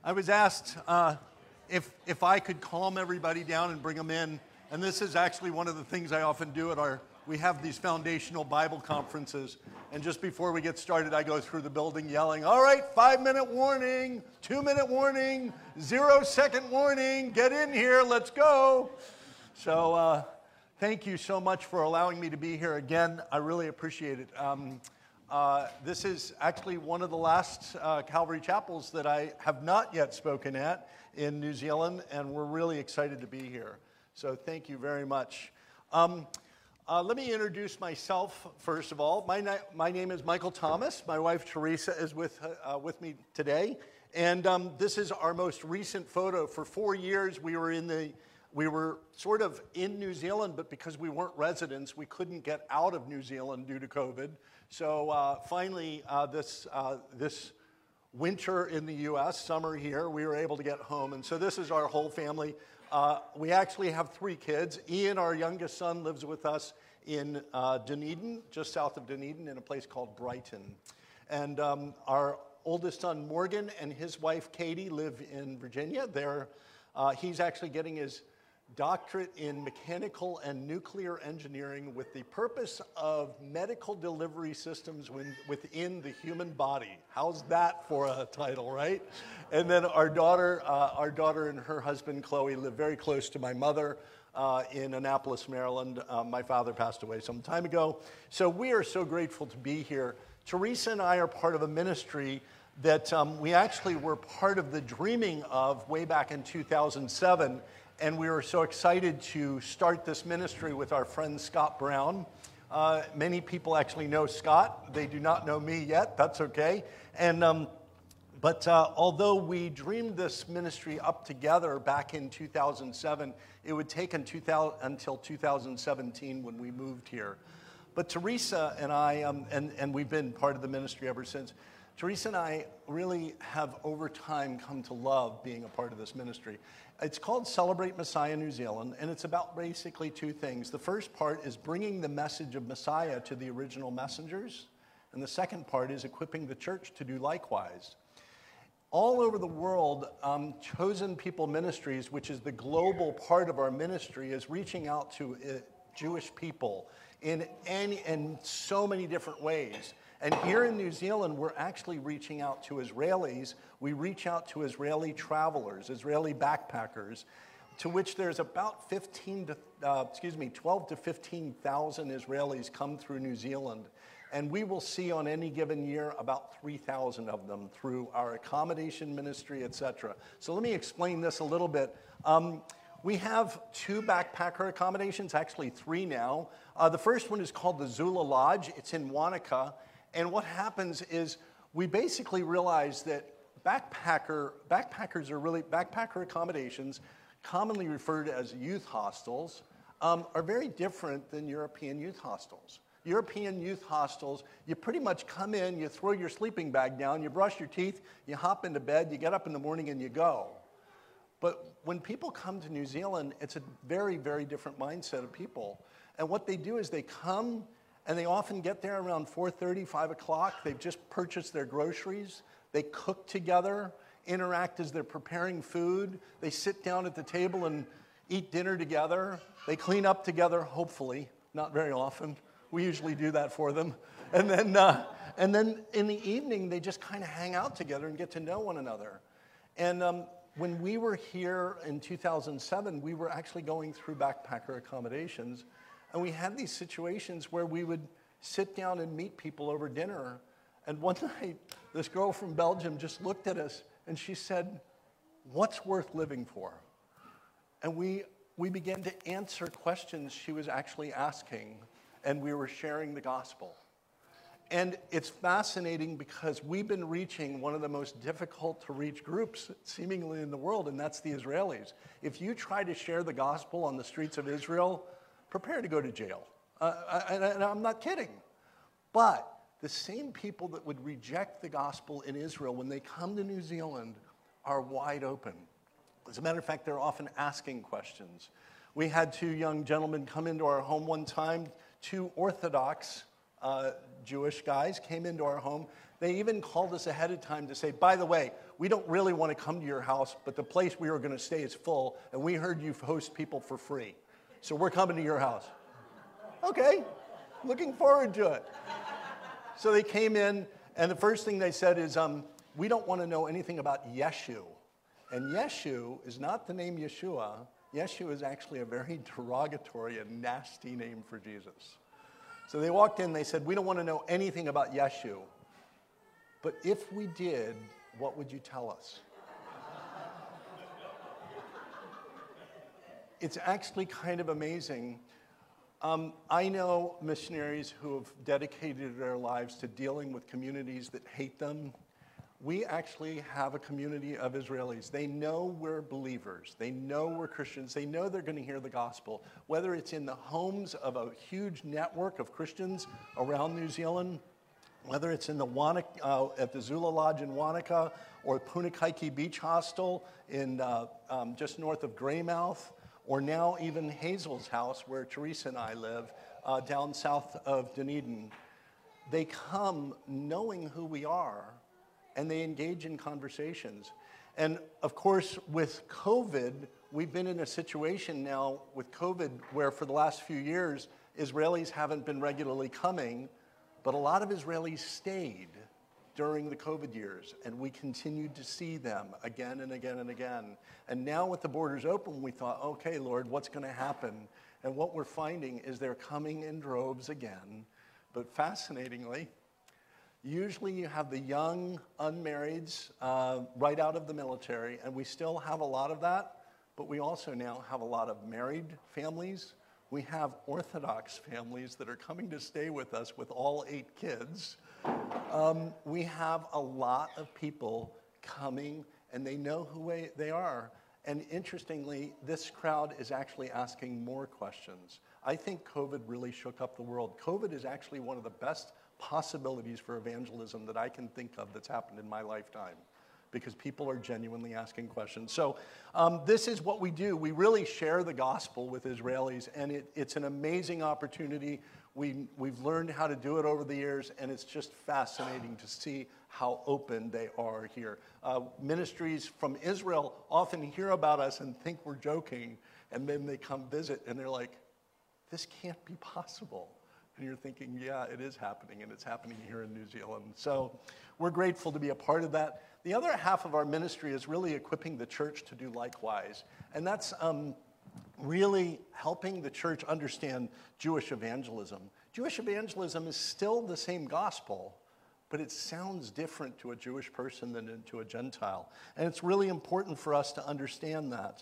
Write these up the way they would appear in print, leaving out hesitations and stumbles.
I was asked if I could calm everybody down and bring them in, and this is actually one of the things I often do at we have these foundational Bible conferences, and just before we get started, I go through the building yelling, all right, 5-minute warning, 2-minute warning, 0-second warning, get in here, let's go. So thank you so much for allowing me to be here again. I really appreciate it. This is actually one of the last Calvary Chapels that I have not yet spoken at in New Zealand, and we're really excited to be here. So thank you very much. Let me introduce myself, first of all. My name is Michael Thomas. My wife, Teresa, is with me today. And this is our most recent photo. For 4 years, we were sort of in New Zealand, but because we weren't residents, we couldn't get out of New Zealand due to COVID. So finally, this winter in the U.S., summer here, we were able to get home. And so this is our whole family. We actually have 3 kids. Ian, our youngest son, lives with us in Dunedin, just south of Dunedin, in a place called Brighton. And our oldest son, Morgan, and his wife, Katie, live in Virginia. He's actually getting his doctorate in mechanical and nuclear engineering with the purpose of medical delivery systems within the human body. How's that for a title, right? And then our daughter and her husband, Chloe, live very close to my mother in Annapolis, Maryland. My father passed away some time ago. So we are so grateful to be here. Teresa and I are part of a ministry that we actually were part of the dreaming of way back in 2007. And we were so excited to start this ministry with our friend Scott Brown. Many people actually know Scott. They do not know me yet. That's okay. But although we dreamed this ministry up together back in 2007, it would take until 2017 when we moved here. But Teresa and I, and we've been part of the ministry ever since, Teresa and I really have over time come to love being a part of this ministry. It's called Celebrate Messiah New Zealand, and it's about basically 2 things. The first part is bringing the message of Messiah to the original messengers, and the second part is equipping the church to do likewise. All over the world, Chosen People Ministries, which is the global part of our ministry, is reaching out to Jewish people in so many different ways. And here in New Zealand, we're actually reaching out to Israelis. We reach out to Israeli travelers, Israeli backpackers, to which there's about 12 to 15,000 Israelis come through New Zealand. And we will see on any given year about 3,000 of them through our accommodation ministry, etc. So let me explain this a little bit. We have 2 backpacker accommodations, actually 3 now. The first one is called the Zula Lodge. It's in Wanaka. And what happens is we basically realize that backpacker accommodations, commonly referred as youth hostels, are very different than European youth hostels. European youth hostels, you pretty much come in, you throw your sleeping bag down, you brush your teeth, you hop into bed, you get up in the morning and you go. But when people come to New Zealand, it's a very, very different mindset of people. And what they do is they come, and they often get there around 4:30, 5 o'clock. They've just purchased their groceries. They cook together, interact as they're preparing food. They sit down at the table and eat dinner together. They clean up together, hopefully, not very often. We usually do that for them. And then in the evening, they just kind of hang out together and get to know one another. And when we were here in 2007, we were actually going through backpacker accommodations. And we had these situations where we would sit down and meet people over dinner. And one night, this girl from Belgium just looked at us and she said, "What's worth living for?" And we began to answer questions she was actually asking, and we were sharing the gospel. And it's fascinating because we've been reaching one of the most difficult to reach groups seemingly in the world, and that's the Israelis. If you try to share the gospel on the streets of Israel, prepare to go to jail. And I'm not kidding. But the same people that would reject the gospel in Israel when they come to New Zealand are wide open. As a matter of fact, they're often asking questions. We had 2 young gentlemen come into our home one time, 2 Orthodox Jewish guys came into our home. They even called us ahead of time to say, by the way, we don't really want to come to your house, but the place we were going to stay is full, and we heard you host people for free. So we're coming to your house. Okay, looking forward to it. So they came in, and the first thing they said is, we don't want to know anything about Yeshu. And Yeshu is not the name Yeshua. Yeshu is actually a very derogatory and nasty name for Jesus. So they walked in, they said, we don't want to know anything about Yeshu. But if we did, what would you tell us? It's actually kind of amazing. I know missionaries who have dedicated their lives to dealing with communities that hate them. We actually have a community of Israelis. They know we're believers. They know we're Christians. They know they're going to hear the gospel, whether it's in the homes of a huge network of Christians around New Zealand, whether it's in the at the Zula Lodge in Wanaka, or Punakaiki Beach Hostel in just north of Greymouth, or now even Hazel's house, where Teresa and I live, down south of Dunedin. They come knowing who we are, and they engage in conversations. And of course, with COVID, we've been in a situation now with COVID where for the last few years, Israelis haven't been regularly coming, but a lot of Israelis stayed during the COVID years, and we continued to see them again and again and again. And now with the borders open, we thought, okay, Lord, what's going to happen? And what we're finding is they're coming in droves again. But fascinatingly, usually you have the young unmarrieds right out of the military, and we still have a lot of that, but we also now have a lot of married families. We have Orthodox families that are coming to stay with us with all 8 kids. We have a lot of people coming, and they know who they are. And interestingly, this crowd is actually asking more questions. I think COVID really shook up the world. COVID is actually one of the best possibilities for evangelism that I can think of that's happened in my lifetime, because people are genuinely asking questions. So this is what we do. We really share the gospel with Israelis, and it's an amazing opportunity. We've learned how to do it over the years, and it's just fascinating to see how open they are here. Ministries from Israel often hear about us and think we're joking, and then they come visit, and they're like, this can't be possible. And you're thinking, yeah, it is happening, and it's happening here in New Zealand. So we're grateful to be a part of that. The other half of our ministry is really equipping the church to do likewise. And that's really helping the church understand Jewish evangelism. Jewish evangelism is still the same gospel, but it sounds different to a Jewish person than to a Gentile. And it's really important for us to understand that.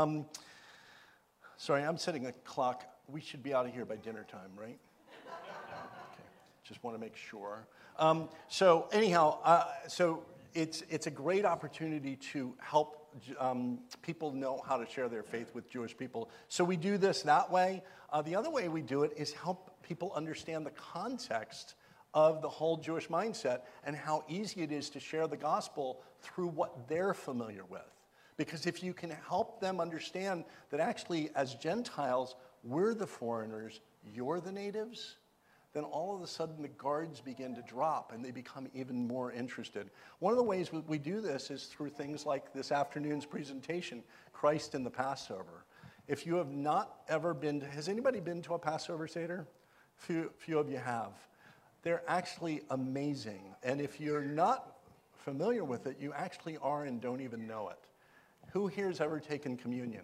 Sorry, I'm setting a clock. We should be out of here by dinner time, right? Okay, just want to make sure. So anyhow, so it's a great opportunity to help people know how to share their faith with Jewish people. So we do this that way. The other way we do it is help people understand the context of the whole Jewish mindset and how easy it is to share the gospel through what they're familiar with. Because if you can help them understand that actually as Gentiles, we're the foreigners, you're the natives, then all of a sudden the guards begin to drop and they become even more interested. One of the ways we do this is through things like this afternoon's presentation, Christ in the Passover. If you have not ever been to, has anybody been to a Passover Seder? Few of you have. They're actually amazing. And if you're not familiar with it, you actually are and don't even know it. Who here has ever taken communion?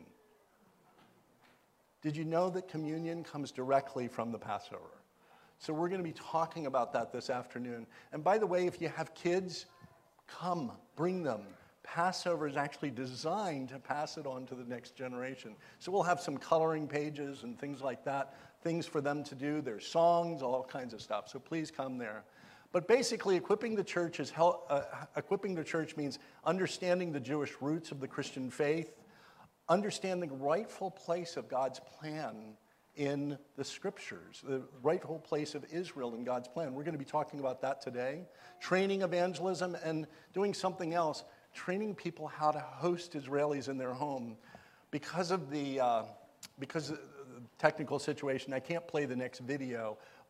Did you know that communion comes directly from the Passover? So we're going to be talking about that this afternoon. And by the way, if you have kids, come, bring them. Passover is actually designed to pass it on to the next generation. So we'll have some coloring pages and things like that, things for them to do. There's songs, all kinds of stuff. So please come there. But basically, equipping the church means understanding the Jewish roots of the Christian faith, understanding the rightful place of God's plan in the scriptures, the rightful place of Israel in God's plan. We're going to be talking about that today. Training evangelism and doing something else, training people how to host Israelis in their home. Because of the technical situation, I can't play the next video,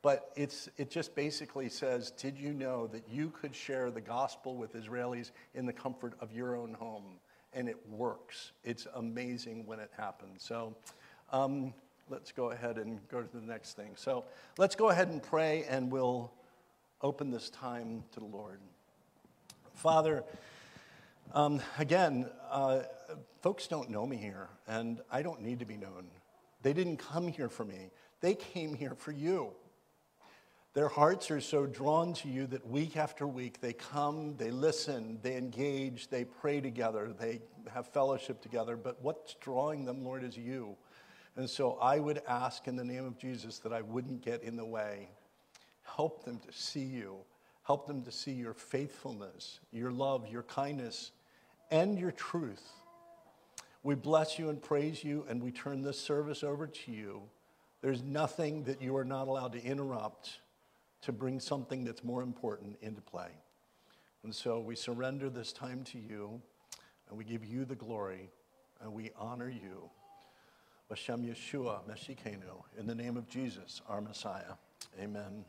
But it just basically says, did you know that you could share the gospel with Israelis in the comfort of your own home? And it works. It's amazing when it happens. So let's go ahead and go to the next thing. So let's go ahead and pray, and we'll open this time to the Lord. Father, again, folks don't know me here, and I don't need to be known. They didn't come here for me. They came here for you. Their hearts are so drawn to you that week after week they come, they listen, they engage, they pray together, they have fellowship together. But what's drawing them, Lord, is you. And so I would ask in the name of Jesus that I wouldn't get in the way. Help them to see you. Help them to see your faithfulness, your love, your kindness, and your truth. We bless you and praise you, and we turn this service over to you. There's nothing that you are not allowed to interrupt to bring something that's more important into play. And so we surrender this time to you, and we give you the glory, and we honor you. B'Shem Yeshua Meshikenu, in the name of Jesus, our Messiah. Amen.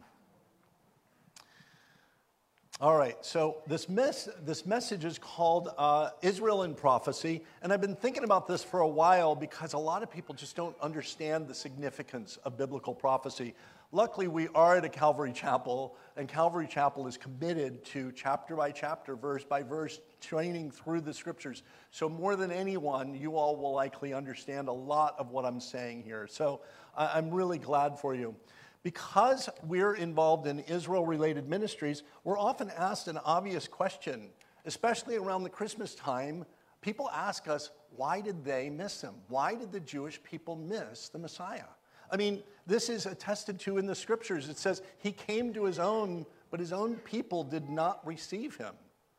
All right, so this message is called Israel in Prophecy, and I've been thinking about this for a while because a lot of people just don't understand the significance of biblical prophecy. Luckily, we are at a Calvary Chapel, and Calvary Chapel is committed to chapter by chapter, verse by verse, training through the scriptures. So more than anyone, you all will likely understand a lot of what I'm saying here. So I'm really glad for you. Because we're involved in Israel-related ministries, we're often asked an obvious question, especially around the Christmas time. People ask us, why did they miss him? Why did the Jewish people miss the Messiah? I mean, this is attested to in the scriptures. It says he came to his own, but his own people did not receive him.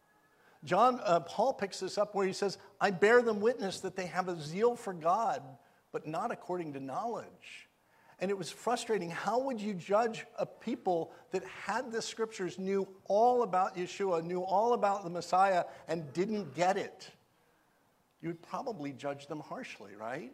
Paul picks this up where he says, I bear them witness that they have a zeal for God, but not according to knowledge. And it was frustrating. How would you judge a people that had the scriptures, knew all about Yeshua, knew all about the Messiah, and didn't get it? You would probably judge them harshly, right?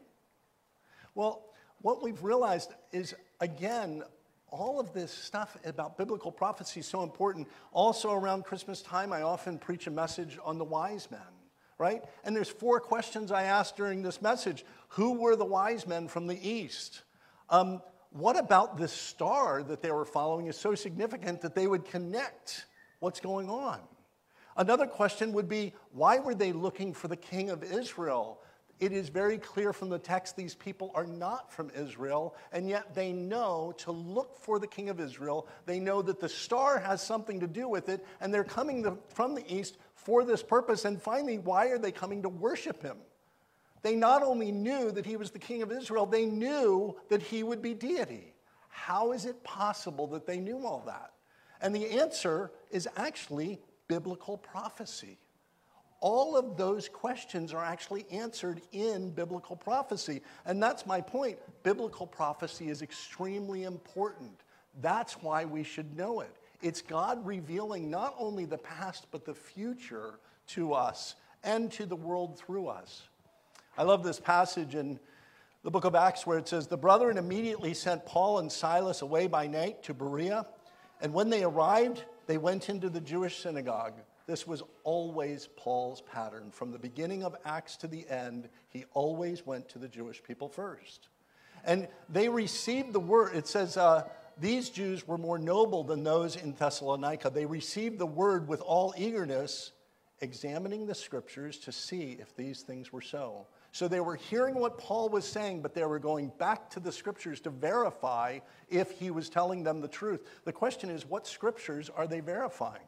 Well, what we've realized is, again, all of this stuff about biblical prophecy is so important. Also around Christmas time, I often preach a message on the wise men, right? And there's 4 questions I asked during this message. Who were the wise men from the east? What about this star that they were following is so significant that they would connect what's going on? Another question would be, why were they looking for the king of Israel? It is very clear from the text these people are not from Israel, and yet they know to look for the king of Israel. They know that the star has something to do with it, and they're coming from the east for this purpose. And finally, why are they coming to worship him? They not only knew that he was the king of Israel, they knew that he would be deity. How is it possible that they knew all that? And the answer is actually biblical prophecy. All of those questions are actually answered in biblical prophecy. And that's my point. Biblical prophecy is extremely important. That's why we should know it. It's God revealing not only the past, but the future to us and to the world through us. I love this passage in the book of Acts where it says, the brethren immediately sent Paul and Silas away by night to Berea. And when they arrived, they went into the Jewish synagogue. This was always Paul's pattern. From the beginning of Acts to the end, he always went to the Jewish people first. And they received the word. It says, these Jews were more noble than those in Thessalonica. They received the word with all eagerness, examining the scriptures to see if these things were so. So they were hearing what Paul was saying, but they were going back to the scriptures to verify if he was telling them the truth. The question is, what scriptures are they verifying?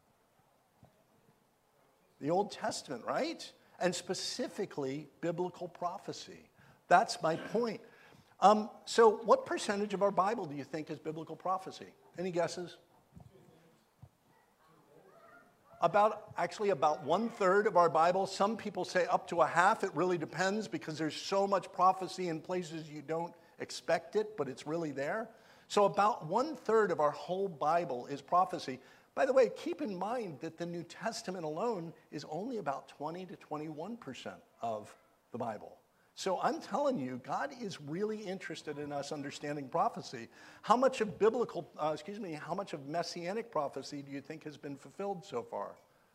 The Old Testament, right? And specifically, biblical prophecy. That's my point. So what percentage of our Bible do you think is biblical prophecy? Any guesses? About 1/3 of our Bible. Some people say up to a half. It really depends because there's so much prophecy in places you don't expect it, but it's really there. So about 1/3 of our whole Bible is prophecy. By the way, keep in mind that the New Testament alone is only about 20 to 21% of the Bible. So I'm telling you, God is really interested in us understanding prophecy. How much of how much of messianic prophecy do you think has been fulfilled so far?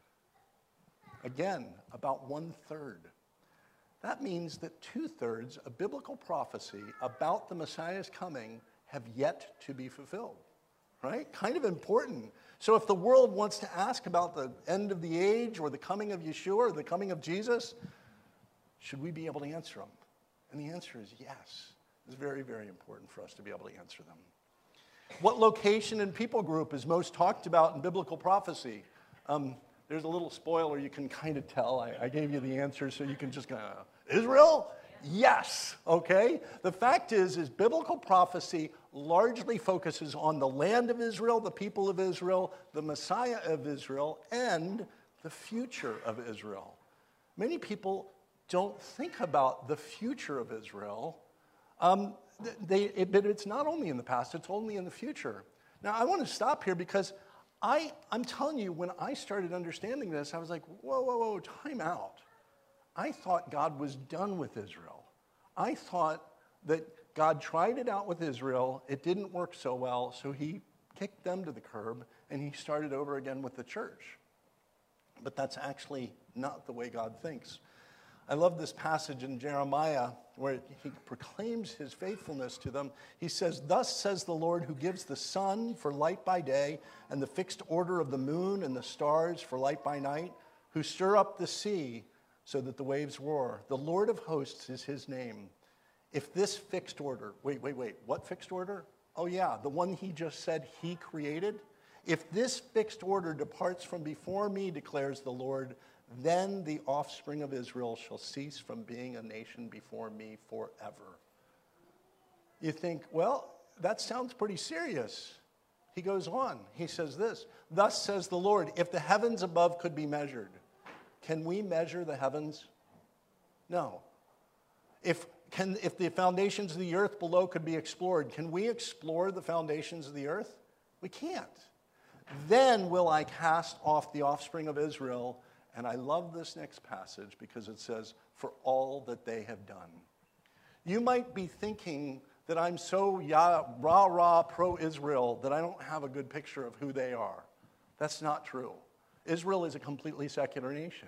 Again, about 1/3. That means that 2/3 of biblical prophecy about the Messiah's coming have yet to be fulfilled, right? Kind of important. So if the world wants to ask about the end of the age or the coming of Yeshua or the coming of Jesus, should we be able to answer them? And the answer is yes. It's very, very important for us to be able to answer them. What location and people group is most talked about in biblical prophecy? There's a little spoiler you can kind of tell. I gave you the answer, so you can just go, Israel? Yes, okay? The fact is biblical prophecy largely focuses on the land of Israel, the people of Israel, the Messiah of Israel, and the future of Israel. Many people don't think about the future of Israel. But it's not only in the past, it's only in the future. Now, I want to stop here because I'm telling you, when I started understanding this, I was like, whoa, time out. I thought God was done with Israel. I thought that God tried it out with Israel. It didn't work so well, so he kicked them to the curb, and he started over again with the church. But that's actually not the way God thinks. I love this passage in Jeremiah where he proclaims his faithfulness to them. He says, "Thus says the Lord who gives the sun for light by day and the fixed order of the moon and the stars for light by night, who stir up the sea so that the waves roar. The Lord of hosts is his name. If this fixed order," wait, what fixed order? Oh yeah, the one he just said he created. "If this fixed order departs from before me, declares the Lord, then the offspring of Israel shall cease from being a nation before me forever." You think, well, that sounds pretty serious. He goes on. He says this, "Thus says the Lord, if the heavens above could be measured." Can we measure the heavens? No. If the foundations of the earth below could be explored, can we explore the foundations of the earth? We can't. "Then will I cast off the offspring of Israel." And I love this next passage because it says, "for all that they have done." You might be thinking that I'm so rah-rah pro-Israel that I don't have a good picture of who they are. That's not true. Israel is a completely secular nation.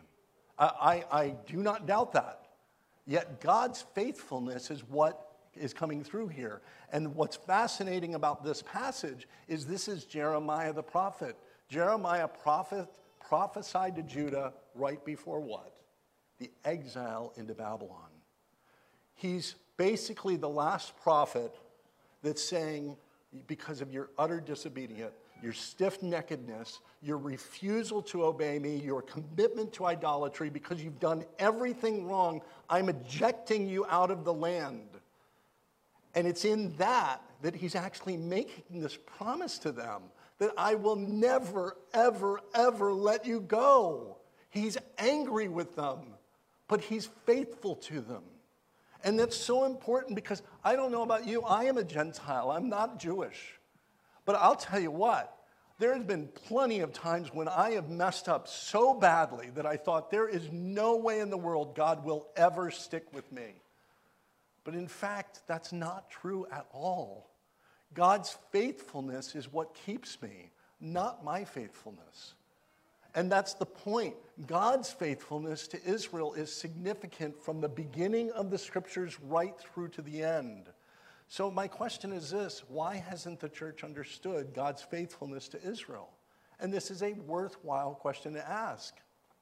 I do not doubt that. Yet God's faithfulness is what is coming through here. And what's fascinating about this passage is this is Jeremiah the prophet. Jeremiah prophesied to Judah right before what? The exile into Babylon. He's basically the last prophet that's saying, because of your utter disobedience, your stiff-neckedness, your refusal to obey me, your commitment to idolatry, because you've done everything wrong, I'm ejecting you out of the land. And it's in that he's actually making this promise to them that I will never, ever, ever let you go. He's angry with them, but he's faithful to them. And that's so important because I don't know about you, I am a Gentile, I'm not Jewish. But I'll tell you what, there has been plenty of times when I have messed up so badly that I thought there is no way in the world God will ever stick with me. But in fact, that's not true at all. God's faithfulness is what keeps me, not my faithfulness. And that's the point. God's faithfulness to Israel is significant from the beginning of the scriptures right through to the end. So my question is this: why hasn't the church understood God's faithfulness to Israel? And this is a worthwhile question to ask.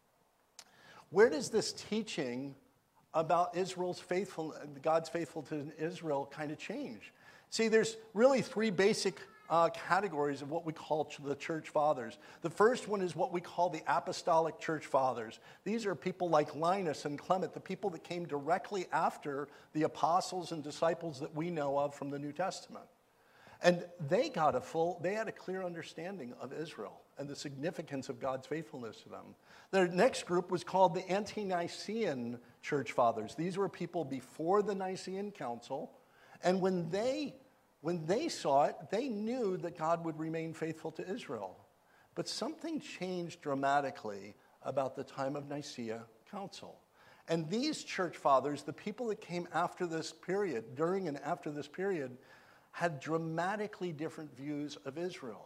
Where does this teaching about God's faithfulness to Israel kind of change? See, there's really three basic categories of what we call the church fathers. The first one is what we call the apostolic church fathers. These are people like Linus and Clement, the people that came directly after the apostles and disciples that we know of from the New Testament. And they had a clear understanding of Israel and the significance of God's faithfulness to them. Their next group was called the Ante-Nicene church fathers. These were people before the Nicene Council, and when they saw it, they knew that God would remain faithful to Israel. But something changed dramatically about the time of Nicaea Council. And these church fathers, the people that came after this period, during and after this period, had dramatically different views of Israel.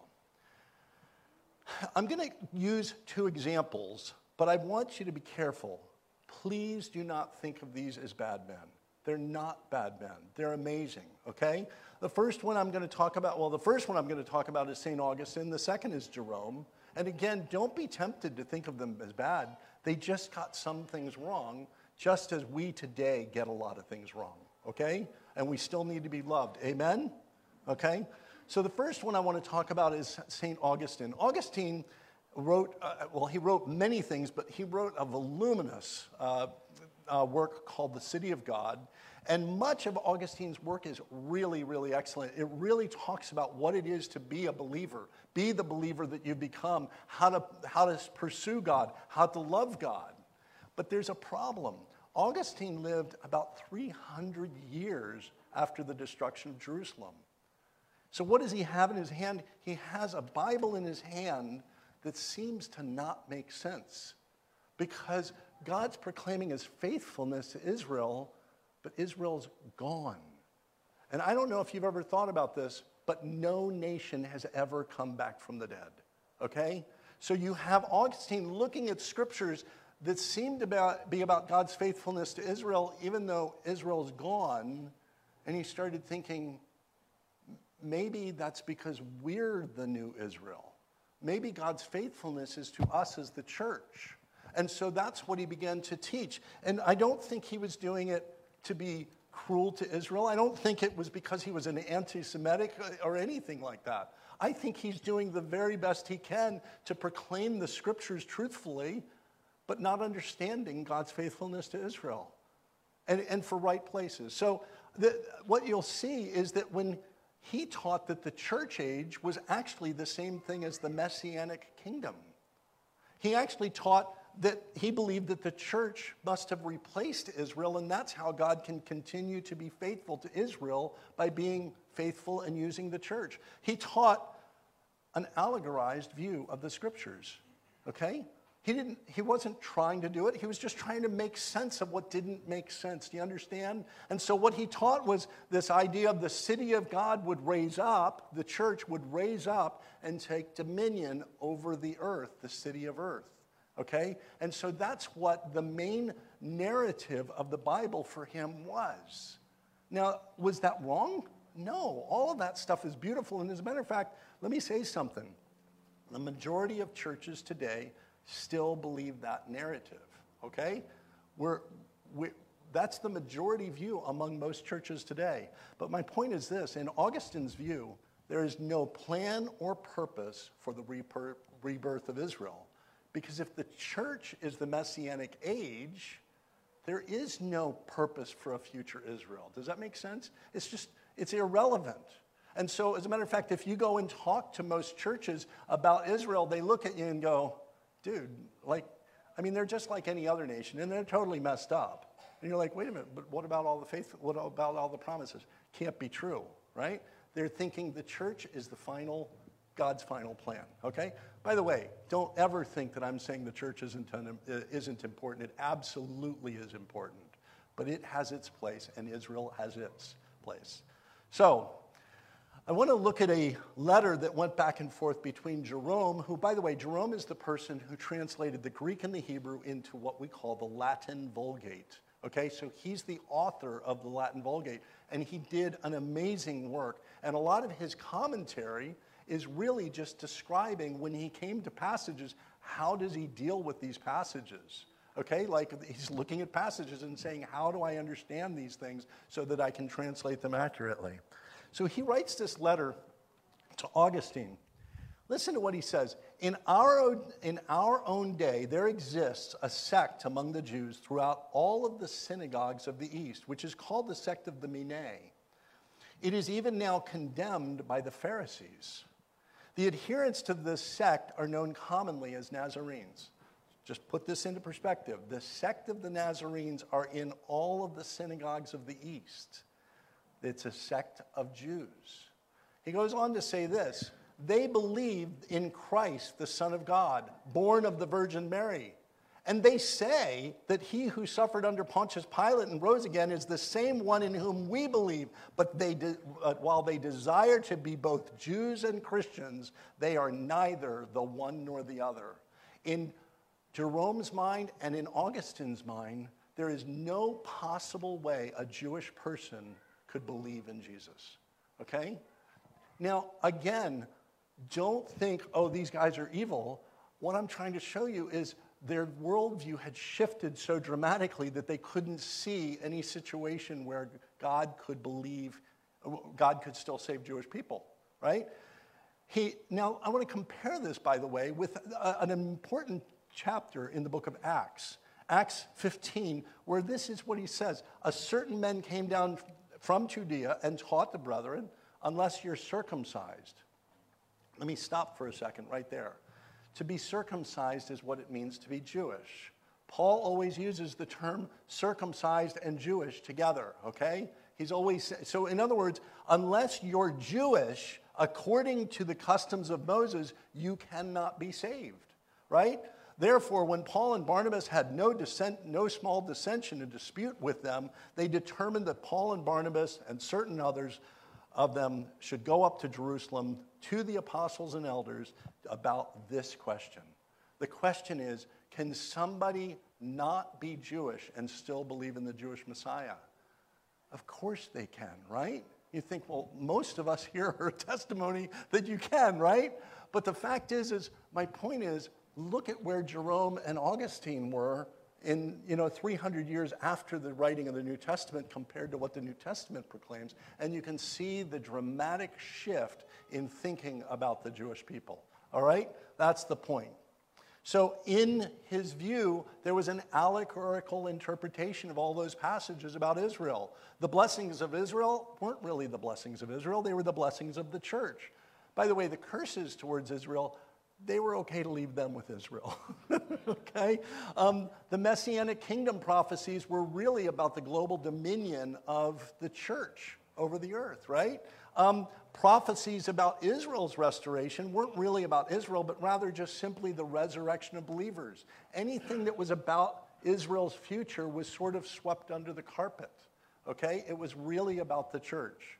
I'm going to use two examples, but I want you to be careful. Please do not think of these as bad men. They're not bad men. They're amazing, okay? The first one I'm going to talk about is St. Augustine. The second is Jerome. And again, don't be tempted to think of them as bad. They just got some things wrong, just as we today get a lot of things wrong, okay? And we still need to be loved. Amen? Okay? So the first one I want to talk about is St. Augustine. Augustine wrote, he wrote many things, but he wrote a voluminous work called The City of God. And much of Augustine's work is really, really excellent. It really talks about what it is to be a believer, be the believer that you become, how to pursue God, how to love God. But there's a problem. Augustine lived about 300 years after the destruction of Jerusalem. So what does he have in his hand? He has a Bible in his hand that seems to not make sense, because God's proclaiming his faithfulness to Israel, but Israel's gone. And I don't know if you've ever thought about this, but no nation has ever come back from the dead, okay? So you have Augustine looking at scriptures that seem to be about God's faithfulness to Israel, even though Israel's gone, and he started thinking, maybe that's because we're the new Israel. Maybe God's faithfulness is to us as the church. And so that's what he began to teach. And I don't think he was doing it to be cruel to Israel. I don't think it was because he was an anti-Semitic or anything like that. I think he's doing the very best he can to proclaim the scriptures truthfully, but not understanding God's faithfulness to Israel and for right places. So what you'll see is that when he taught that the church age was actually the same thing as the Messianic kingdom, he actually taught that he believed that the church must have replaced Israel, and that's how God can continue to be faithful to Israel, by being faithful and using the church. He taught an allegorized view of the scriptures, okay? He wasn't trying to do it. He was just trying to make sense of what didn't make sense. Do you understand? And so what he taught was this idea of the city of God would raise up, the church would raise up and take dominion over the earth, the city of earth. Okay? And so that's what the main narrative of the Bible for him was. Now, was that wrong? No. All of that stuff is beautiful. And as a matter of fact, let me say something. The majority of churches today still believe that narrative. Okay? That's the majority view among most churches today. But my point is this. In Augustine's view, there is no plan or purpose for the rebirth of Israel. Because if the church is the Messianic age, there is no purpose for a future Israel. Does that make sense? It's irrelevant. And so, as a matter of fact, if you go and talk to most churches about Israel, they look at you and go, dude, they're just like any other nation, and they're totally messed up. And you're like, wait a minute, but what about all the faith? What about all the promises? Can't be true, right? They're thinking the church is God's final plan, okay? By the way, don't ever think that I'm saying the church isn't important. It absolutely is important. But it has its place, and Israel has its place. So, I want to look at a letter that went back and forth between Jerome, who, by the way, Jerome is the person who translated the Greek and the Hebrew into what we call the Latin Vulgate. Okay, so he's the author of the Latin Vulgate, and he did an amazing work. And a lot of his commentary is really just describing, when he came to passages, how does he deal with these passages? Okay, like he's looking at passages and saying, how do I understand these things so that I can translate them accurately? So he writes this letter to Augustine. Listen to what he says. In our own day, there exists a sect among the Jews throughout all of the synagogues of the East, which is called the sect of the Mene. It is even now condemned by the Pharisees. The adherents to this sect are known commonly as Nazarenes. Just put this into perspective. The sect of the Nazarenes are in all of the synagogues of the East. It's a sect of Jews. He goes on to say this. They believed in Christ, the Son of God, born of the Virgin Mary, And they say that he who suffered under Pontius Pilate and rose again is the same one in whom we believe. But while they desire to be both Jews and Christians, they are neither the one nor the other. In Jerome's mind and in Augustine's mind, there is no possible way a Jewish person could believe in Jesus. Okay? Now, again, don't think, oh, these guys are evil. What I'm trying to show you is their worldview had shifted so dramatically that they couldn't see any situation where God could still save Jewish people, right? Now, I want to compare this, by the way, with an important chapter in the book of Acts, Acts 15, where this is what he says. A certain men came down from Judea and taught the brethren, unless you're circumcised. Let me stop for a second right there. To be circumcised is what it means to be Jewish. Paul always uses the term circumcised and Jewish together, okay? So in other words, unless you're Jewish, according to the customs of Moses, you cannot be saved, right? Therefore, when Paul and Barnabas had no small dissension and dispute with them, they determined that Paul and Barnabas and certain others of them should go up to Jerusalem to the apostles and elders about this question. The question is, can somebody not be Jewish and still believe in the Jewish Messiah? Of course they can, right? You think, well, most of us here are a testimony that you can, right? But the fact is my point is, look at where Jerome and Augustine were in 300 years after the writing of the New Testament compared to what the New Testament proclaims, and you can see the dramatic shift in thinking about the Jewish people. All right? That's the point. So in his view, there was an allegorical interpretation of all those passages about Israel. The blessings of Israel weren't really the blessings of Israel. They were the blessings of the church. By the way, the curses towards Israel, they were okay to leave them with Israel, okay? The Messianic kingdom prophecies were really about the global dominion of the church over the earth, right? Prophecies about Israel's restoration weren't really about Israel, but rather just simply the resurrection of believers. Anything that was about Israel's future was sort of swept under the carpet, okay? It was really about the church.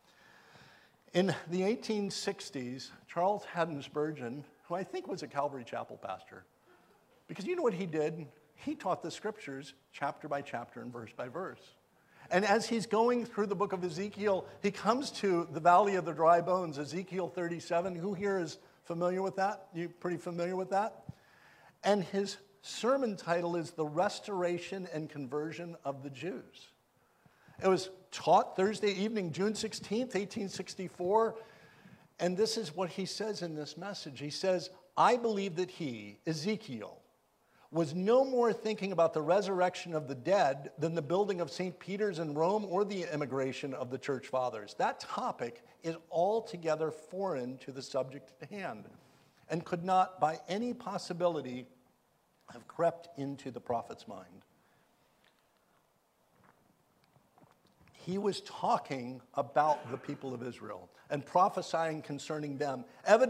In the 1860s, Charles Haddon Spurgeon, who I think was a Calvary Chapel pastor, because you know what he did? He taught the scriptures chapter by chapter and verse by verse. And as he's going through the book of Ezekiel, he comes to the valley of the dry bones, Ezekiel 37. Who here is familiar with that? You pretty familiar with that? And his sermon title is The Restoration and Conversion of the Jews. It was taught Thursday evening, June 16th, 1864. And this is what he says in this message. He says, I believe that he, Ezekiel, was no more thinking about the resurrection of the dead than the building of St. Peter's in Rome or the immigration of the church fathers. That topic is altogether foreign to the subject at hand and could not by any possibility have crept into the prophet's mind. He was talking about the people of Israel and prophesying concerning them.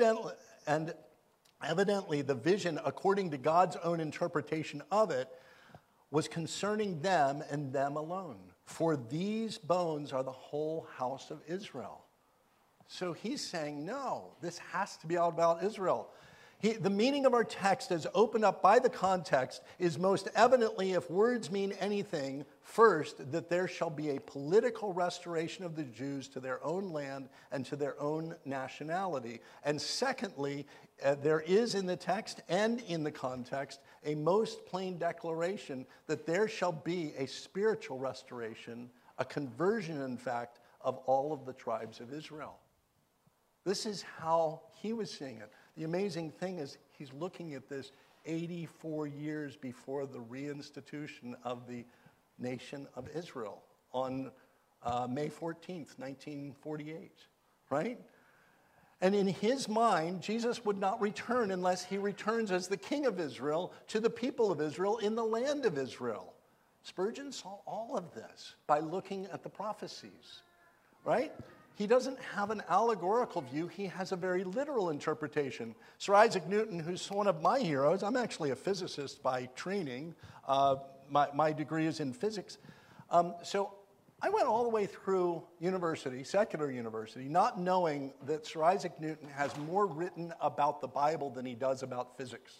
Evidently, the vision, according to God's own interpretation of it, was concerning them and them alone. For these bones are the whole house of Israel. So he's saying, no, this has to be all about Israel. The meaning of our text, as opened up by the context, is most evidently, if words mean anything, first, that there shall be a political restoration of the Jews to their own land and to their own nationality. And secondly, there is in the text and in the context a most plain declaration that there shall be a spiritual restoration, a conversion, in fact, of all of the tribes of Israel. This is how he was seeing it. The amazing thing is he's looking at this 84 years before the reinstitution of the nation of Israel on May 14th, 1948, right? And in his mind, Jesus would not return unless he returns as the king of Israel to the people of Israel in the land of Israel. Spurgeon saw all of this by looking at the prophecies, right? He doesn't have an allegorical view. He has a very literal interpretation. Sir Isaac Newton, who's one of my heroes, I'm actually a physicist by training. My degree is in physics. So I went all the way through university, secular university, not knowing that Sir Isaac Newton has more written about the Bible than he does about physics.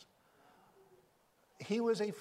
He was a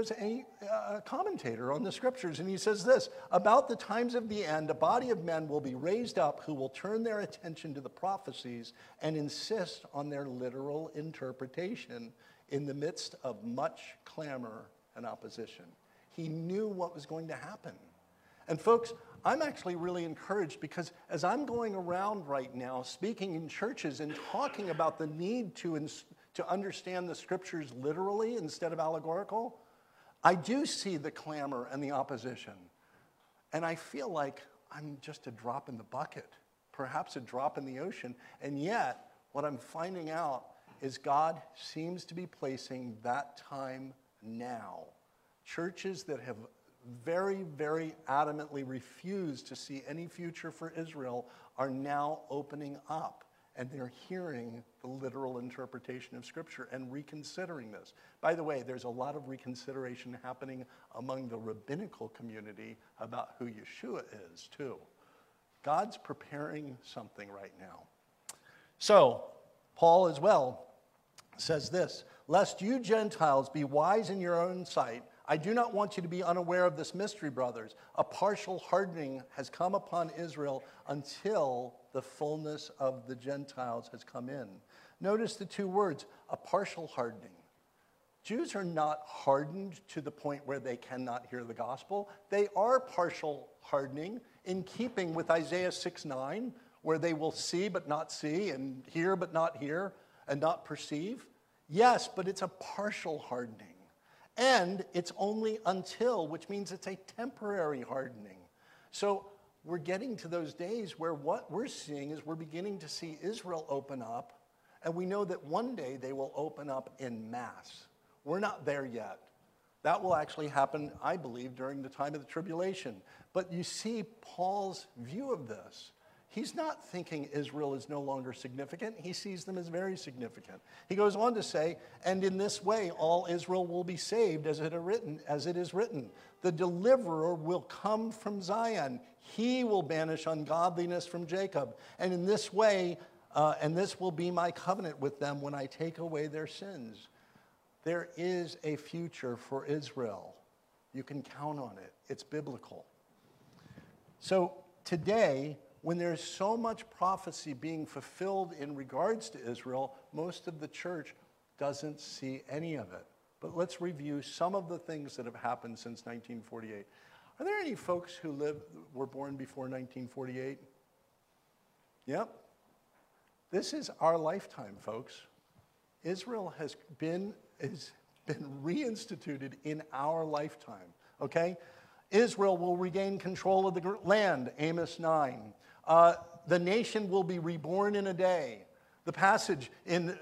commentator on the scriptures, and he says this: about the times of the end, a body of men will be raised up who will turn their attention to the prophecies and insist on their literal interpretation in the midst of much clamor and opposition. He knew what was going to happen. And folks, I'm actually really encouraged because as I'm going around right now speaking in churches and talking about the need to understand the scriptures literally instead of allegorical, I do see the clamor and the opposition. And I feel like I'm just a drop in the bucket, perhaps a drop in the ocean. And yet, what I'm finding out is God seems to be placing that time now. Churches that have very, very adamantly refused to see any future for Israel are now opening up, and they're hearing the literal interpretation of Scripture and reconsidering this. By the way, there's a lot of reconsideration happening among the rabbinical community about who Yeshua is, too. God's preparing something right now. So, Paul as well says this: lest you Gentiles be wise in your own sight, I do not want you to be unaware of this mystery, brothers. A partial hardening has come upon Israel until the fullness of the Gentiles has come in. Notice the two words, a partial hardening. Jews are not hardened to the point where they cannot hear the gospel. They are partial hardening in keeping with Isaiah 6:9, where they will see but not see, and hear but not hear, and not perceive. Yes, but it's a partial hardening. And it's only until, which means it's a temporary hardening. So we're getting to those days where what we're seeing is we're beginning to see Israel open up, and we know that one day they will open up en masse. We're not there yet. That will actually happen, I believe, during the time of the tribulation. But you see Paul's view of this. He's not thinking Israel is no longer significant. He sees them as very significant. He goes on to say, and in this way all Israel will be saved, as it is written. The deliverer will come from Zion. He will banish ungodliness from Jacob. And in this way, and this will be my covenant with them when I take away their sins. There is a future for Israel. You can count on it. It's biblical. So today, when there's so much prophecy being fulfilled in regards to Israel, most of the church doesn't see any of it. But let's review some of the things that have happened since 1948. Are there any folks who were born before 1948? Yep. This is our lifetime, folks. Israel has been reinstituted in our lifetime, okay? Israel will regain control of the land, Amos 9. The nation will be reborn in a day. The passage in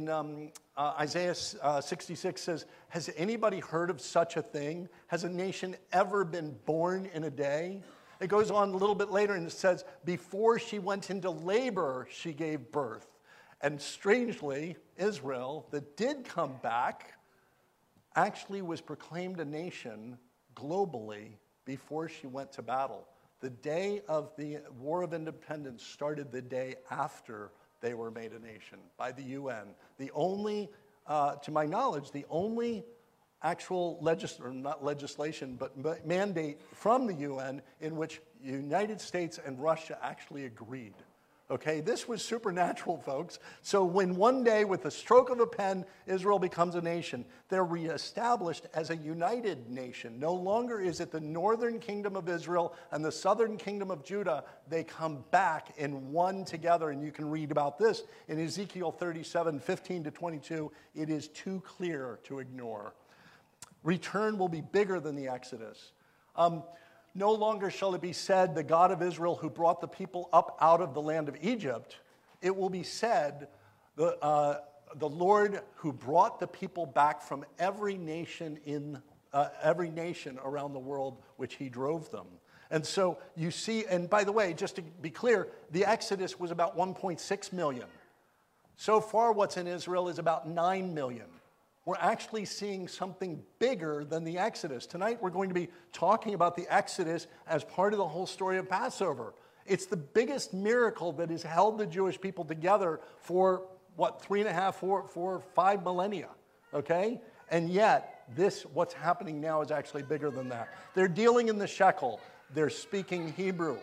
Isaiah 66 says, has anybody heard of such a thing? Has a nation ever been born in a day? It goes on a little bit later and it says, before she went into labor, she gave birth. And strangely, Israel, that did come back, actually was proclaimed a nation globally before she went to battle. The day of the War of Independence started the day after they were made a nation by the UN. The only, to my knowledge, the only actual not legislation, but mandate from the UN in which the United States and Russia actually agreed. Okay, this was supernatural, folks. So when one day, with the stroke of a pen, Israel becomes a nation, they're reestablished as a united nation. No longer is it the northern kingdom of Israel and the southern kingdom of Judah. They come back in one together, and you can read about this in Ezekiel 37:15-22. It is too clear to ignore. Return will be bigger than the Exodus. No longer shall it be said, the God of Israel who brought the people up out of the land of Egypt. It will be said, the Lord who brought the people back from every nation around the world which he drove them. And so you see, and by the way, just to be clear, the Exodus was about 1.6 million. So far, what's in Israel is about 9 million. We're actually seeing something bigger than the Exodus. Tonight, we're going to be talking about the Exodus as part of the whole story of Passover. It's the biggest miracle that has held the Jewish people together for, 3.5, 4, 5 millennia, okay? And yet, what's happening now is actually bigger than that. They're dealing in the shekel. They're speaking Hebrew.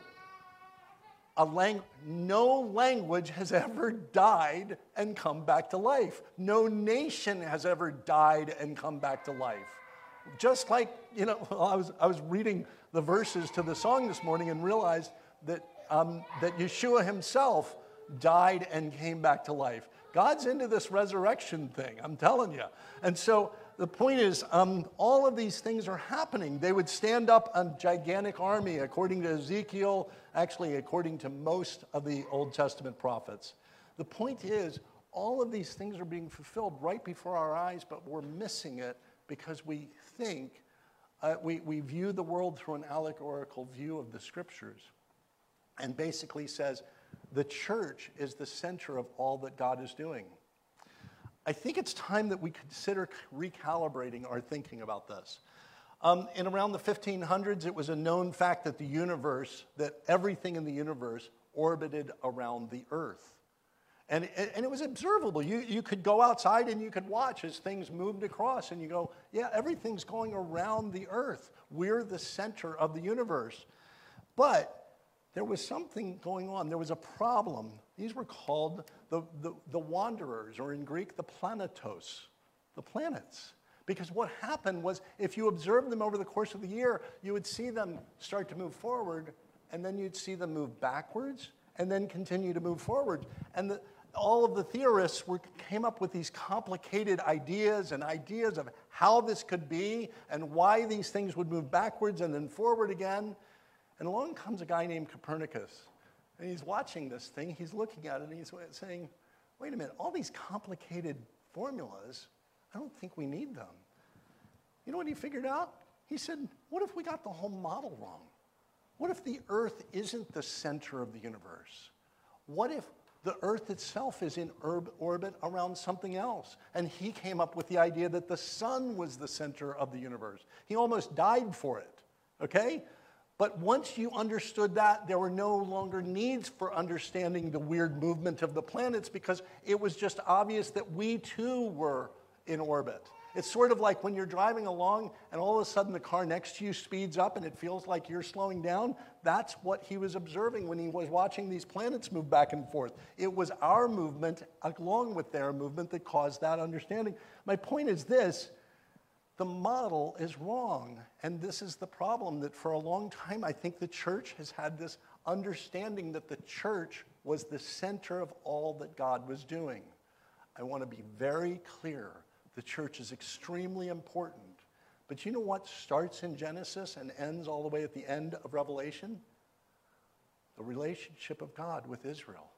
No language has ever died and come back to life. No nation has ever died and come back to life. Just like, I was reading the verses to the song this morning and realized that Yeshua himself died and came back to life. God's into this resurrection thing, I'm telling you. And so the point is, all of these things are happening. They would stand up a gigantic army, according to Ezekiel, actually according to most of the Old Testament prophets. The point is, all of these things are being fulfilled right before our eyes, but we're missing it because we think, we view the world through an allegorical view of the scriptures, and basically says, the church is the center of all that God is doing. I think it's time that we consider recalibrating our thinking about this. In around the 1500s, it was a known fact that everything in the universe orbited around the earth. And it was observable. You could go outside and you could watch as things moved across, and you go, yeah, everything's going around the earth. We're the center of the universe. But there was something going on. There was a problem. These were called the wanderers, or in Greek, the planetos, the planets. Because what happened was, if you observed them over the course of the year, you would see them start to move forward, and then you'd see them move backwards, and then continue to move forward. And all of the theorists came up with these complicated ideas of how this could be, and why these things would move backwards and then forward again. And along comes a guy named Copernicus, and he's watching this thing, he's looking at it, and he's saying, wait a minute, all these complicated formulas, I don't think we need them. You know what he figured out? He said, what if we got the whole model wrong? What if the earth isn't the center of the universe? What if the earth itself is in orbit around something else? And he came up with the idea that the sun was the center of the universe. He almost died for it, okay? But once you understood that, there were no longer needs for understanding the weird movement of the planets, because it was just obvious that we too were in orbit. It's sort of like when you're driving along and all of a sudden the car next to you speeds up and it feels like you're slowing down. That's what he was observing when he was watching these planets move back and forth. It was our movement along with their movement that caused that understanding. My point is this. The model is wrong, and this is the problem, that for a long time I think the church has had this understanding that the church was the center of all that God was doing. I want to be very clear. The church is extremely important, but you know what starts in Genesis and ends all the way at the end of Revelation? The relationship of God with Israel.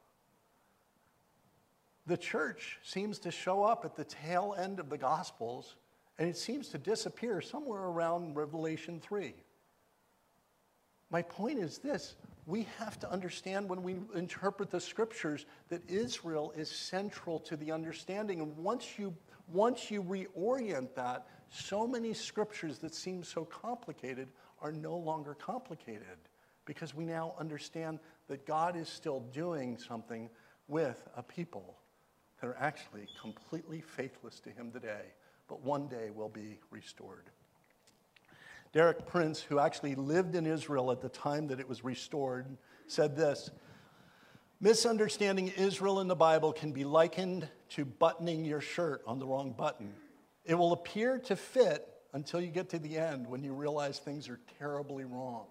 The church seems to show up at the tail end of the Gospels, and it seems to disappear somewhere around Revelation 3. My point is this. We have to understand when we interpret the scriptures that Israel is central to the understanding. And once you reorient that, so many scriptures that seem so complicated are no longer complicated, because we now understand that God is still doing something with a people that are actually completely faithless to him today, but one day will be restored. Derek Prince, who actually lived in Israel at the time that it was restored, said this: misunderstanding Israel in the Bible can be likened to buttoning your shirt on the wrong button. It will appear to fit until you get to the end, when you realize things are terribly wrong.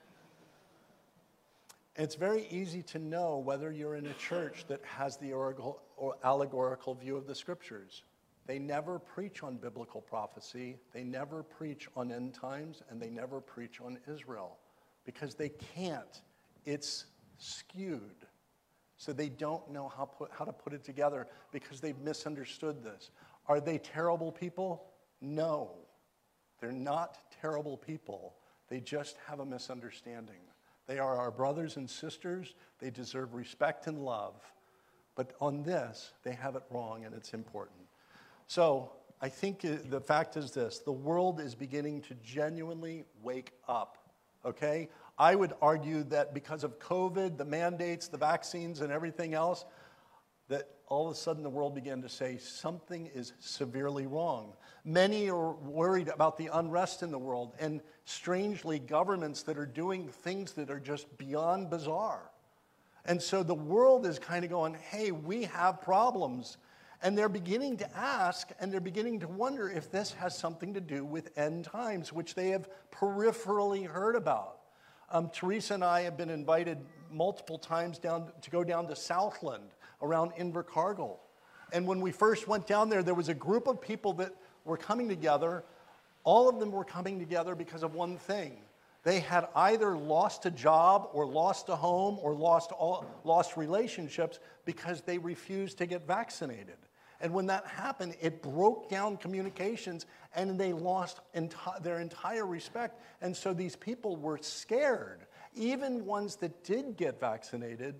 It's very easy to know whether you're in a church that has the allegorical view of the scriptures. They never preach on biblical prophecy, they never preach on end times, and they never preach on Israel, because they can't. It's skewed. So they don't know how to put it together, because they've misunderstood this. Are they terrible people? No. They're not terrible people. They just have a misunderstanding. They are our brothers and sisters. They deserve respect and love. But on this, they have it wrong, and it's important. So I think the fact is this. The world is beginning to genuinely wake up, okay? I would argue that because of COVID, the mandates, the vaccines, and everything else, that all of a sudden the world began to say something is severely wrong. Many are worried about the unrest in the world, and strangely, governments that are doing things that are just beyond bizarre. And so the world is kind of going, hey, we have problems. And they're beginning to ask, and they're beginning to wonder if this has something to do with end times, which they have peripherally heard about. Teresa and I have been invited multiple times to go down to Southland around Invercargill. And when we first went down there was a group of people that were coming together. All of them were coming together because of one thing. They had either lost a job or lost a home or lost relationships because they refused to get vaccinated. And when that happened, it broke down communications, and they lost their entire respect. And so these people were scared. Even ones that did get vaccinated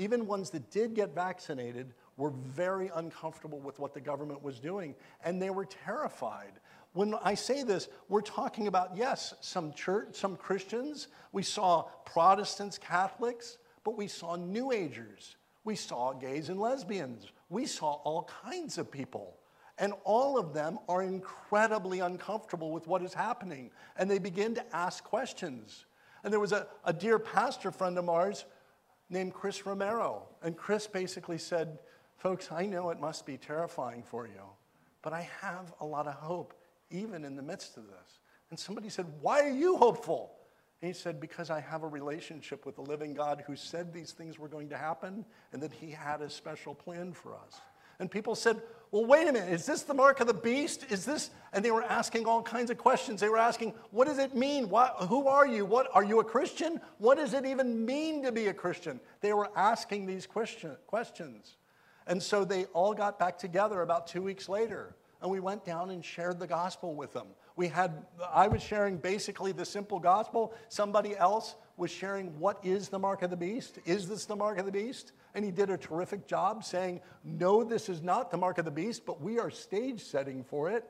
were very uncomfortable with what the government was doing, and they were terrified. When I say this, we're talking about, yes, some Christians. We saw Protestants, Catholics, but we saw New Agers. We saw gays and lesbians. We saw all kinds of people. And all of them are incredibly uncomfortable with what is happening. And they begin to ask questions. And there was a dear pastor friend of ours named Chris Romero. And Chris basically said, folks, I know it must be terrifying for you, but I have a lot of hope, even in the midst of this. And somebody said, why are you hopeful? And he said, because I have a relationship with the living God who said these things were going to happen and that he had a special plan for us. And people said, well, wait a minute, is this the mark of the beast? Is this? And they were asking all kinds of questions. They were asking, what does it mean? Who are you? Are you a Christian? What does it even mean to be a Christian? They were asking these questions. And so they all got back together about 2 weeks later. And we went down and shared the gospel with them. I was sharing basically the simple gospel. Somebody else was sharing, what is the mark of the beast? Is this the mark of the beast? And he did a terrific job saying, no, this is not the mark of the beast, but we are stage setting for it.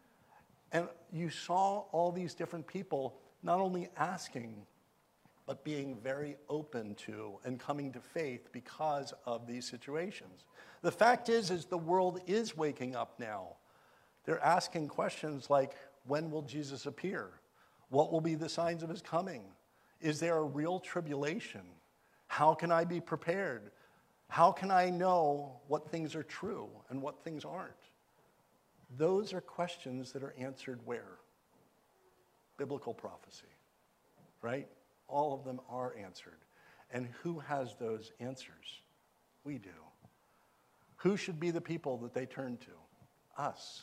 And you saw all these different people not only asking, but being very open to and coming to faith because of these situations. The fact is the world is waking up now. They're asking questions like, when will Jesus appear? What will be the signs of his coming? Is there a real tribulation? How can I be prepared? How can I know what things are true and what things aren't? Those are questions that are answered where? Biblical prophecy, right? All of them are answered. And who has those answers? We do. Who should be the people that they turn to? Us.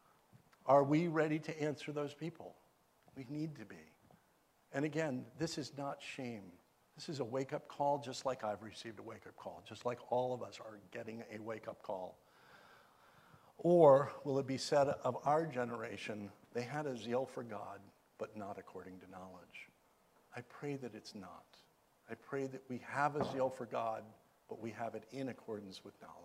Are we ready to answer those people? We need to be. And again, this is not shame. This is a wake-up call, just like I've received a wake-up call, just like all of us are getting a wake-up call. Or will it be said of our generation, they had a zeal for God, but not according to knowledge? I pray that it's not. I pray that we have a zeal for God, but we have it in accordance with knowledge.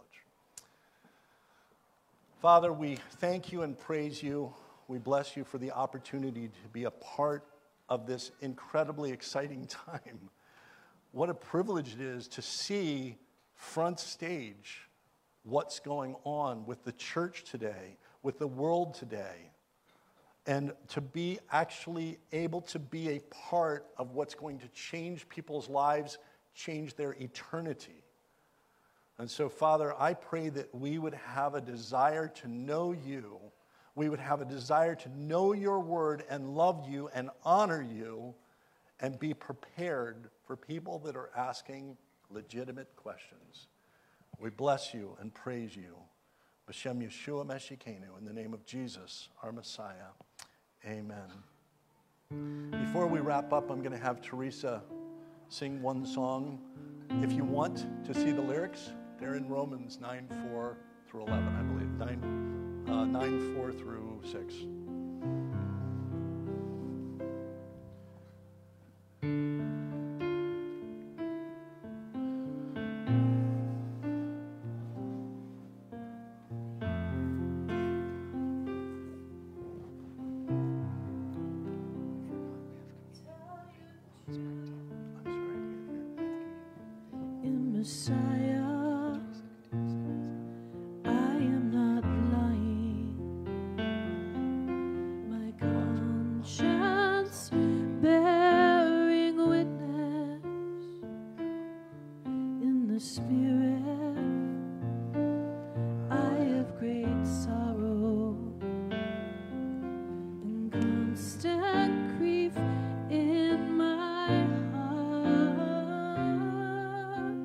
Father, we thank you and praise you. We bless you for the opportunity to be a part of this incredibly exciting time. What a privilege it is to see front stage what's going on with the church today, with the world today, and to be actually able to be a part of what's going to change people's lives, change their eternity. And so, Father, I pray that we would have a desire to know you. We would have a desire to know your word and love you and honor you and be prepared for people that are asking legitimate questions. We bless you and praise you. B'Shem Yeshua Meshikenu, in the name of Jesus, our Messiah. Amen. Before we wrap up, I'm going to have Teresa sing one song. If you want to see the lyrics, they're in Romans 9:4 through 11, I believe. 9:4 through 6. In Messiah, I am not lying. My conscience bearing witness. In the Spirit, I have great sorrow and constant grief in my heart.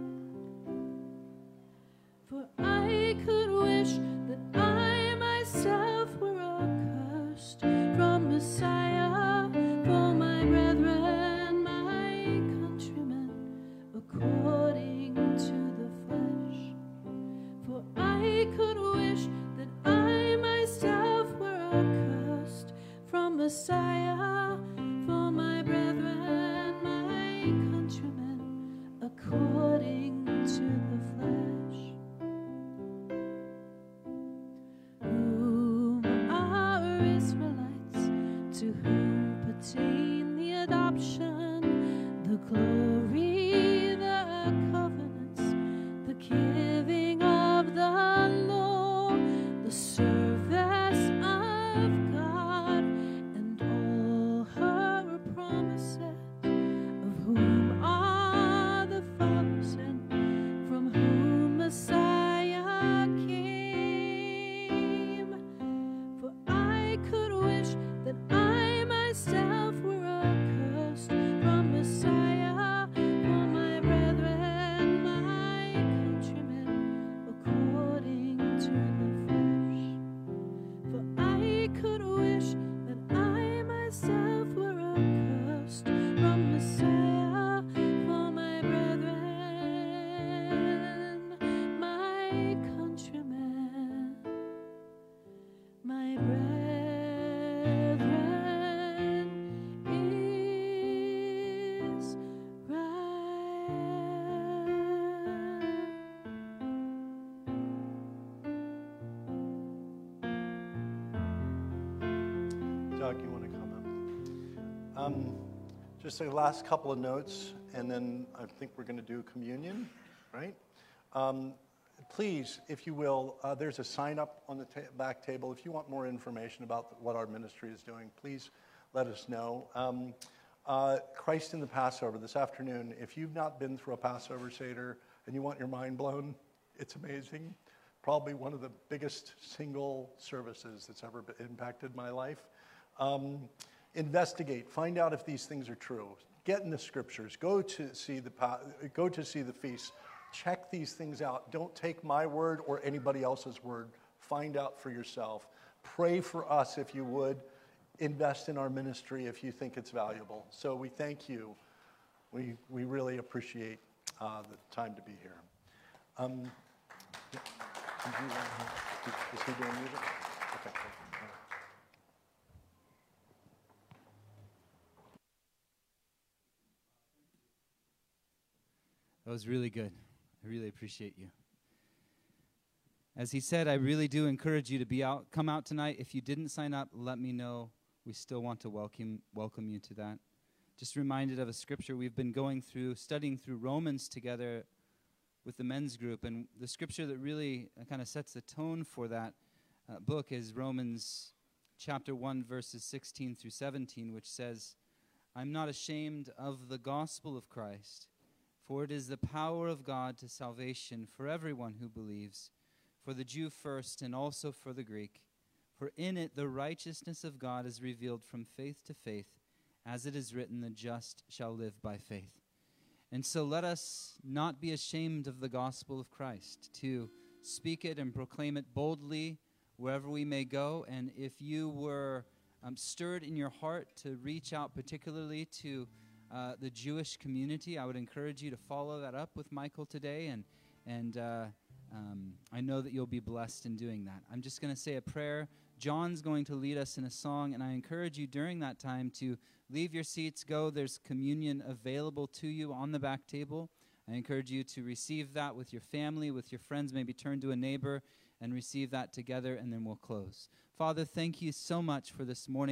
For I could wish that I myself were accursed from Messiah, for my brethren, my countrymen, according to the flesh. For I could wish that I myself were accursed from Messiah, for my brethren, my countrymen, according to the flesh. Whom are Israelites, to whom pertain the adoption, the glory, the covenants, the giving of the law, the service of God, and all her promises, of whom are the fathers, and from whom Messiah came. For I could wish that I myself were accursed from Messiah, for my brethren, my countrymen, according to the flesh. For I could wish that I myself were accursed from Messiah, for my brethren, my countrymen, my brethren Doug, you want to come up? Just the last couple of notes, and then I think we're going to do communion, right? Please, if you will, there's a sign up on the back table. If you want more information about what our ministry is doing, please let us know. Christ in the Passover this afternoon. If you've not been through a Passover Seder and you want your mind blown, it's amazing. Probably one of the biggest single services that's ever impacted my life. Investigate, find out if these things are true. Get in the scriptures. Go to see the feast. Check these things out. Don't take my word or anybody else's word. Find out for yourself. Pray for us if you would. Invest in our ministry if you think it's valuable. So we thank you. We really appreciate the time to be here. Is he doing music? Okay. That was really good. I really appreciate you. As he said, I really do encourage you to come out tonight. If you didn't sign up, let me know. We still want to welcome you to that. Just reminded of a scripture we've been studying through Romans together with the men's group, and the scripture that really kind of sets the tone for that book is Romans chapter 1, verses 16 through 17, which says, "I'm not ashamed of the gospel of Christ, for it is the power of God to salvation for everyone who believes, for the Jew first and also for the Greek. For in it the righteousness of God is revealed from faith to faith, as it is written, the just shall live by faith." And so let us not be ashamed of the gospel of Christ, to speak it and proclaim it boldly wherever we may go. And if you were stirred in your heart to reach out particularly to the Jewish community, I would encourage you to follow that up with Michael today, and I know that you'll be blessed in doing that. I'm just going to say a prayer. John's going to lead us in a song, and I encourage you during that time to leave your seats, go. There's communion available to you on the back table. I encourage you to receive that with your family, with your friends, maybe turn to a neighbor and receive that together, and then we'll close. Father, thank you so much for this morning.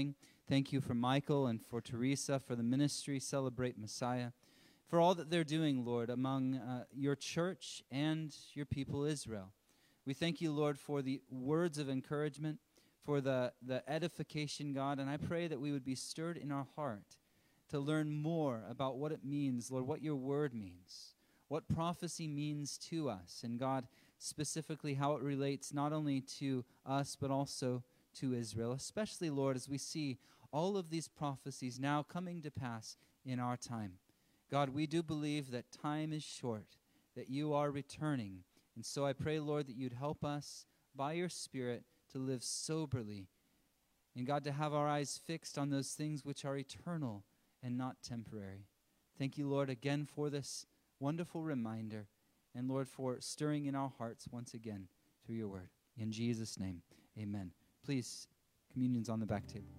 Thank you for Michael and for Teresa, for the ministry, Celebrate Messiah, for all that they're doing, Lord, among your church and your people Israel. We thank you, Lord, for the words of encouragement, for the edification, God, and I pray that we would be stirred in our heart to learn more about what it means, Lord, what your word means, what prophecy means to us, and God, specifically how it relates not only to us but also to Israel, especially, Lord, as we see all of these prophecies now coming to pass in our time. God, we do believe that time is short, that you are returning, and so I pray, Lord, that you'd help us by your Spirit to live soberly, and God, to have our eyes fixed on those things which are eternal and not temporary. Thank you, Lord, again for this wonderful reminder, and Lord, for stirring in our hearts once again through your word. In Jesus' name, amen. Please, communion's on the back table.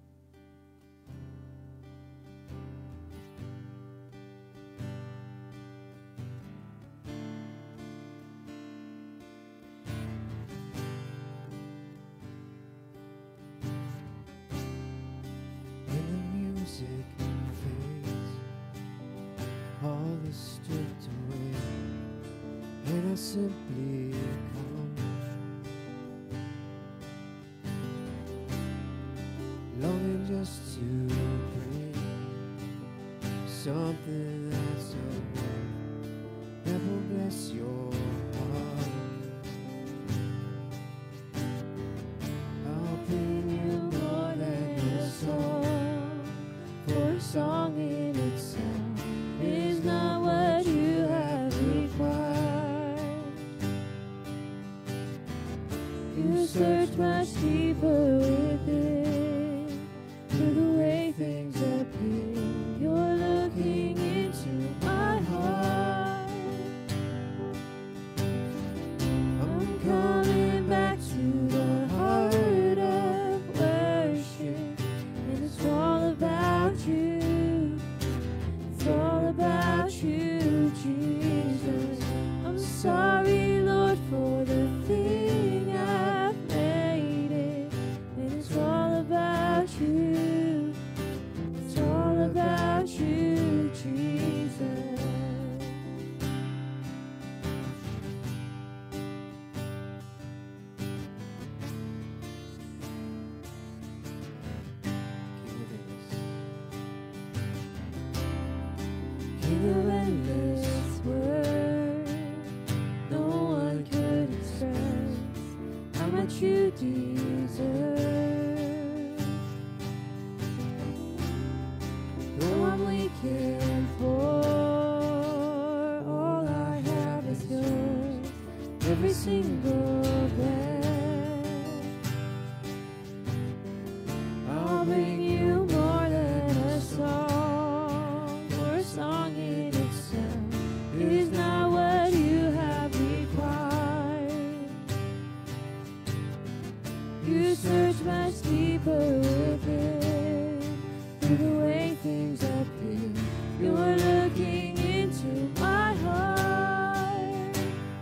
When the music fades, all is stripped away, and I simply come, longing just to bring something that's of worth that will bless your heart. I'll bring you more than a song, for a song in itself is not what you have required. You search much deeper within, through the way things appear. You're looking into my heart. I'm coming back to the heart of worship, and it's all about you. It's all about you, Jesus. I'm sorry, Lord, for the thing I've made it, and it's all about you. It's all about you, Jesus. King of endless word, no one could express how much you deserve. Though I'm weak and poor, all I have is yours, every single breath. I'll bring you more than a song, for a song in itself is not what you have required. You search much deeper within, through the way things appear. You're looking into my heart.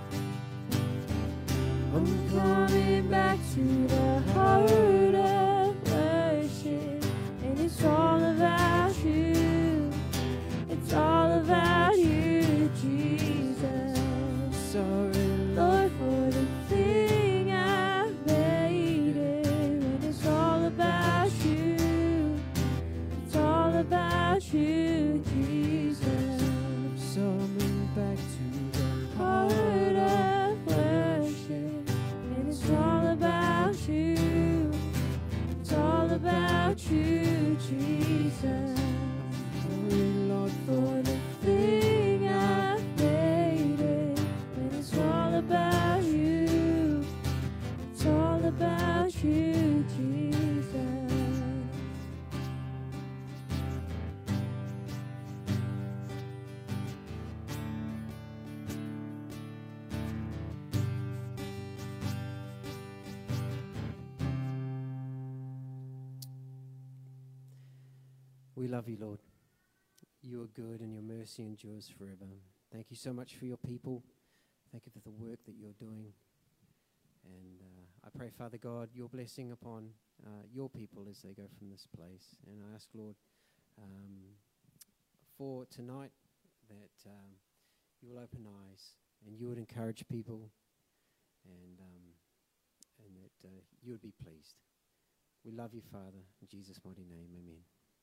I'm coming back to the heart of worship, and it's all about you. It's all about you, Jesus. Sorry, Lord, for the thing I've made it, and it's all about you. It's all about you, Jesus. So I'm back to the heart of worship, and it's all about you. It's all about you, Jesus. Sorry, Lord, for the thing I've made it, and it's all about you. It's all about you, Jesus. We love you, Lord. You are good and your mercy endures forever. Thank you so much for your people. Thank you for the work that you're doing. And I pray, Father God, your blessing upon your people as they go from this place. And I ask, Lord, for tonight that you will open eyes and you would encourage people and that you would be pleased. We love you, Father. In Jesus' mighty name, amen.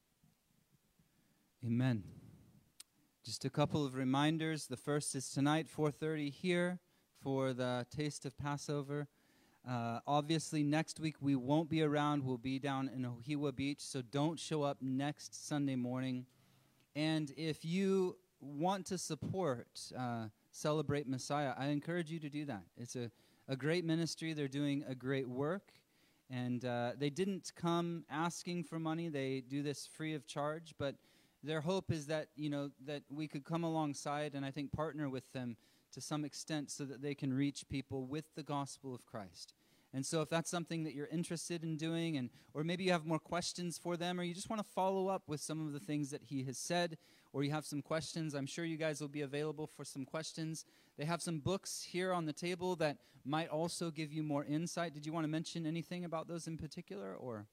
Amen. Just a couple of reminders. The first is tonight, 4:30 here for the Taste of Passover. Obviously, next week we won't be around. We'll be down in Ohiwa Beach, so don't show up next Sunday morning. And if you want to support Celebrate Messiah, I encourage you to do that. It's a great ministry. They're doing a great work. And they didn't come asking for money. They do this free of charge. But their hope is that, that we could come alongside and I think partner with them to some extent so that they can reach people with the gospel of Christ. And so if that's something that you're interested in doing, or maybe you have more questions for them, or you just want to follow up with some of the things that he has said, or you have some questions, I'm sure you guys will be available for some questions. They have some books here on the table that might also give you more insight. Did you want to mention anything about those in particular, or?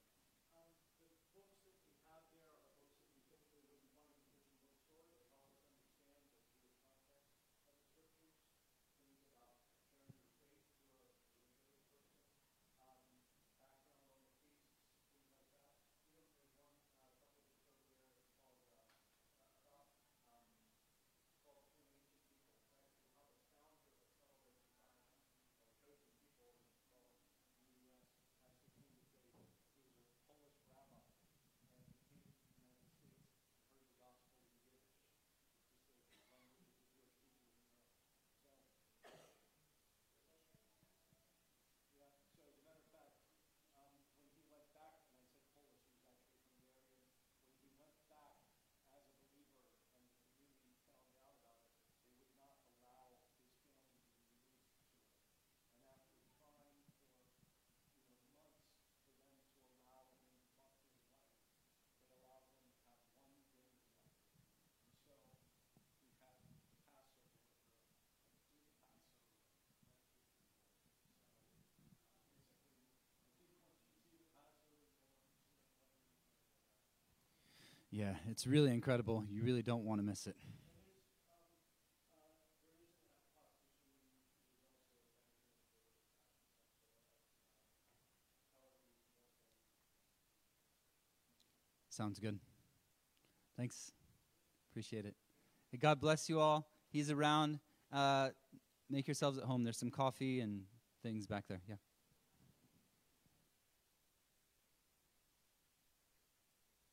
Yeah, it's really incredible. You really don't want to miss it. Sounds good. Thanks. Appreciate it. Hey, God bless you all. He's around. Make yourselves at home. There's some coffee and things back there. Yeah.